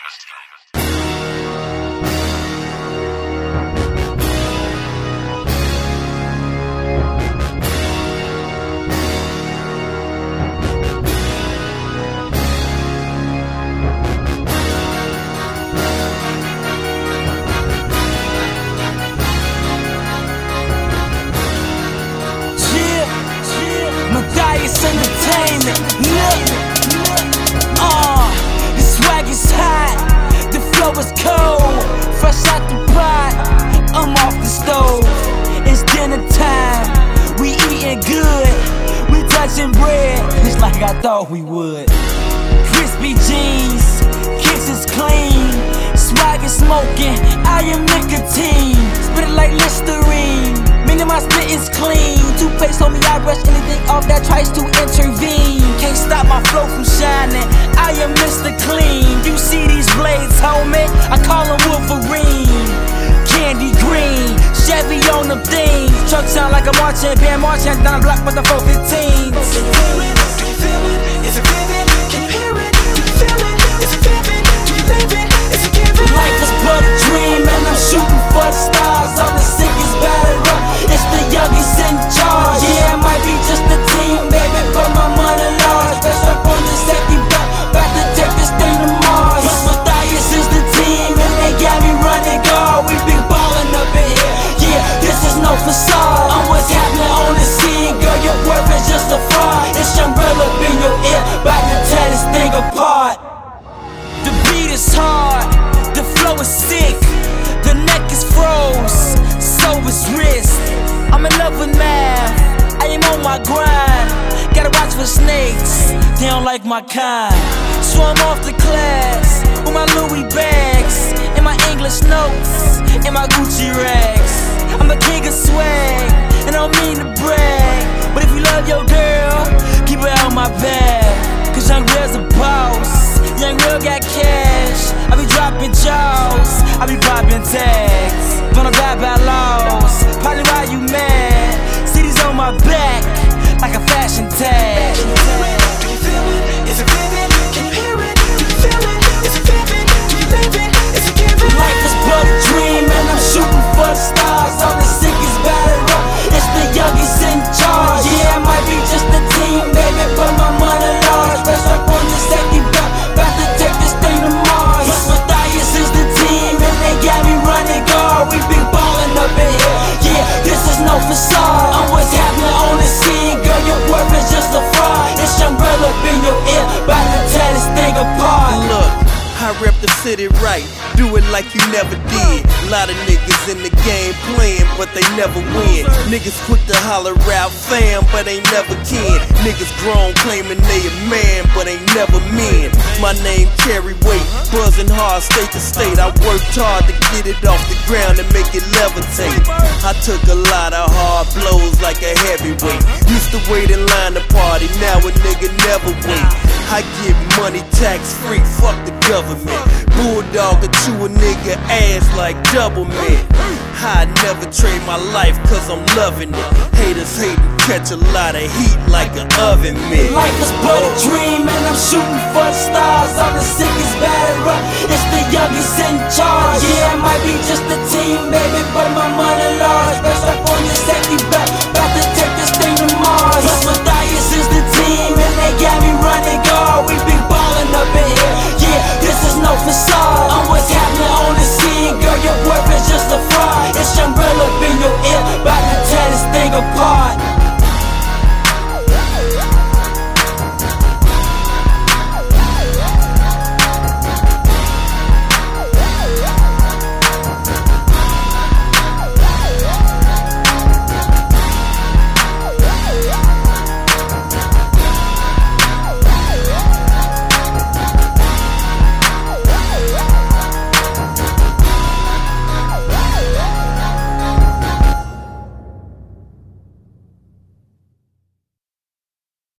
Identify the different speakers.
Speaker 1: Matthias Entertainment, the swag is hot, the flow is cold, fresh out the pot, I'm off the stove. It's dinner time, we eating good, we touching bread, just like I thought we would. Crispy jeans, kicks is clean, swag is smoking, I am nicotine, spit it like Listerine. Meaning my spit is clean. Toothpaste on me, I brush anything off that tries to intervene. Can't stop my flow from shining, I am Mr. Clean. You see these blades, homie, I call them Wolverine. Candy green, Chevy on them things. Truck sound like a marching band, marching down the block with the 415s.
Speaker 2: Can you feel it? Do you feel it? Is it vivid? Can you hear it? Do you feel it? Is it vivid? Do you live it? Is it given?
Speaker 1: Life is but a dream and I'm shooting for the stars. I'm the sickest batter up, it's the youngest in charge. Yeah, it might be just a team, baby, but my money large. Best up on the safety belt, about to take this thing to Mars. Matthias is the team and they got me running guard. We been ballin' up in here, yeah, this is no facade. I'm what's happening on the scene, girl, your worth is just a fraud. It's umbrella up in your ear, about to tear this thing apart. The beat is hard, the flow is sick, the neck is froze, so is wrist. I'm in love with math, I am on my grind. Gotta watch for snakes, they don't like my kind. So I'm off to class with my Louis bags and my English notes and my Gucci rags. I'm the king of swag, and I don't mean to brag, but if you love your girl, keep her out my bag. Cause young girl's a boss, young girl got cash. I be dropping jaws, I be popping tags. Gonna bad bad laws, probably why you mad. City's on my back, like a fashion tag.
Speaker 2: Can you feel it? Do you feel it? Is it vivid? Can you hear it? Do you feel it? Is it vivid? Do you live it? Is it given?
Speaker 1: Life is but a dream and I'm shooting for the stars. I'm the sickest batter up, it's the youngest in charge. Yeah, it might be just a team, baby, but my money large. Best up on the safety belt, about to take this thing to Mars. Matthias is the team and they got me running guard. We been ballin' up in here, yeah, this is no facade. I'm what's happening on the scene, girl, your worth is just a fraud. It's umbrella up in your ear, about to tear this thing apart.
Speaker 3: Look, I rep the city right, do it like you never did. Lot of niggas in the game playing, but they never win. Niggas quick to holler out fam, but ain't never kin. Niggas grown claiming they a man, but ain't never men. My name carry weight, buzzing hard state to state. I worked hard to get it off the ground and make it levitate. I took a lot of hard blows like a heavyweight. Used to wait in line to party, now a nigga never wait. I get money tax free, fuck the government. Bulldog or chew a nigga ass like double man. I never trade my life cause I'm loving it. Haters hating, catch a lot of heat like an oven mitt.
Speaker 1: Life is but a dream and I'm shooting for the stars. I'm the sickest